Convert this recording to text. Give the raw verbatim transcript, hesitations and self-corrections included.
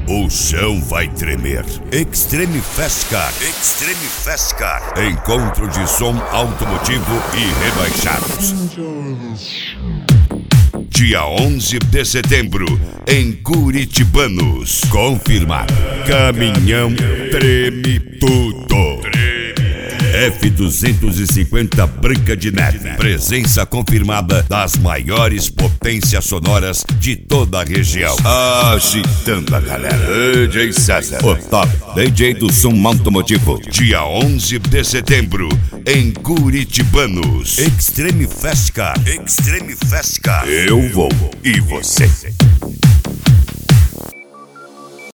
o chão vai tremer. Extreme Fast Car. Extreme Fast Car. Encontro de som automotivo e rebaixados. Dia onze de setembro, em Curitibanos. Confirmado. Caminhão treme tudo. F duzentos e cinquenta Branca de Neve. Presença confirmada das maiores potências sonoras de toda a região. Agitando a galera. D J César, o top D J do som automotivo. Dia onze de setembro, em Curitibanos. Extreme Fast Car. Extreme Fast Car. Eu vou e você.